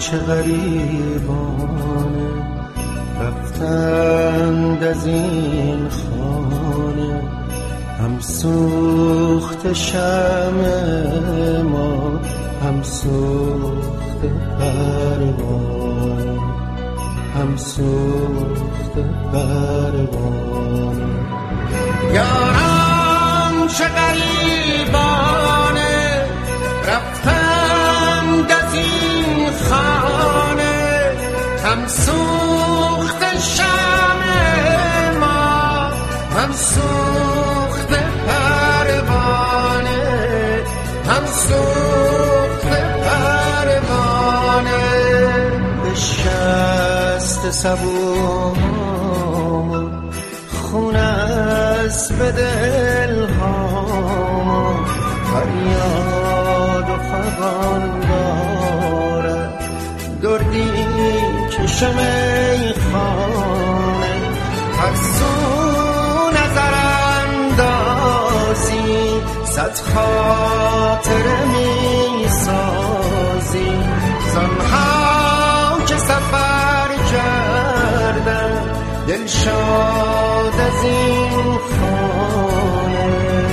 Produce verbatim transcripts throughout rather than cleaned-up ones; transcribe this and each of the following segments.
چه غریبانه رفتند از این خانه، هم سوخت شمع ما هم سوخت پروانه، هم سوخت پروانه. یاران چه غریبانه رفتند از این خانه، هم سوخت شمع ما هم سوخت پروانه، هم سوخت پروانه. بشست صبوم خون است به دلهام، فریاد و فغان دارد دردی چشم میخانه. هر سو نظر اندازی صد خاطره میسازی، زنها که سفر کردن دلشاد از این خانه.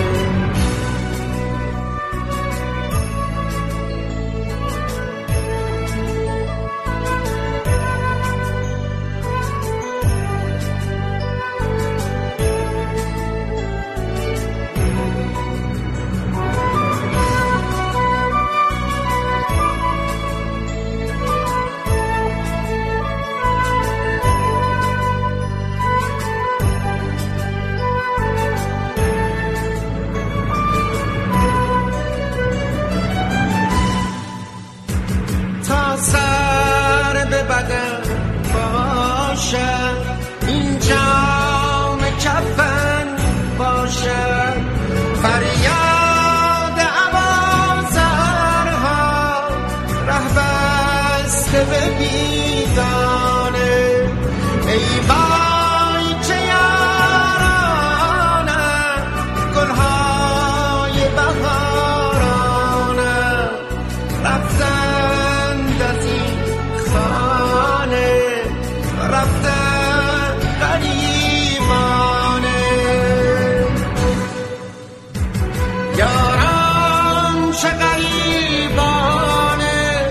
سر به بدن باشد این جام کفن باشد، فریاد آوازرها ره بسته به بیگانه. ای وای چه یارانم گلهای بهارانم، رفتن از این خانه رفتن غریبانه. یاران چه غریبانه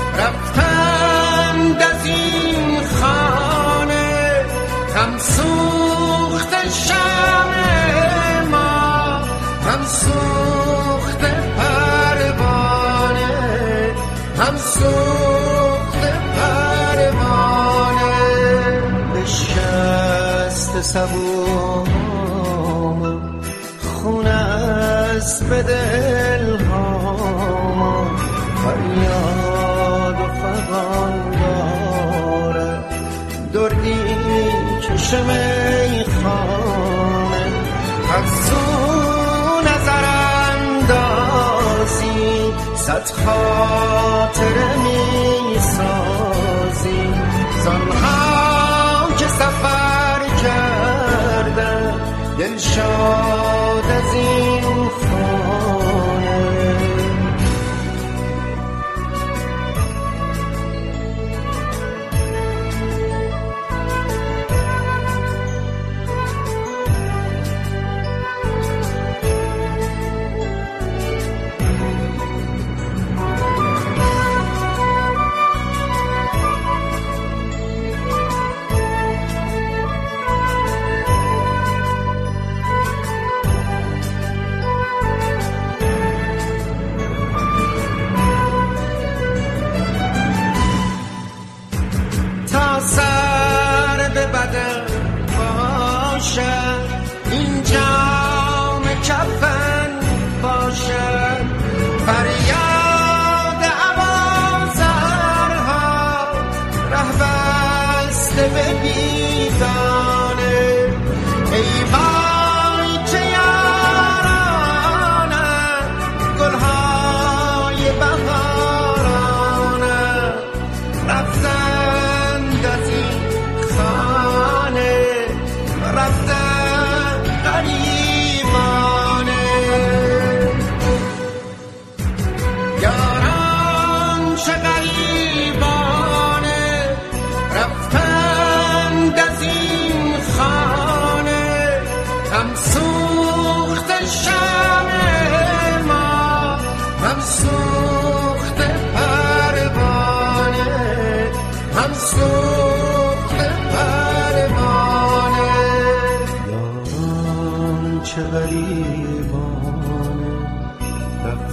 رفتن از این خانه، هم سوخت شمع ما هم سوخت پروانه، هم سوخت پروانه. بشست صبوم خون است به دلهام، فریاد و فغان دارد دردی چشم میخانه. هر سو نظر اندازی صد خاطره میسازی، زنها که سفر کردن دلشاد از این خانه.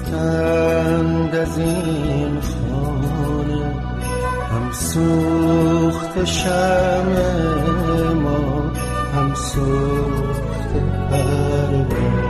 رفتند از این خانه، هم سوخت شمع ما هم سوخت پروانه.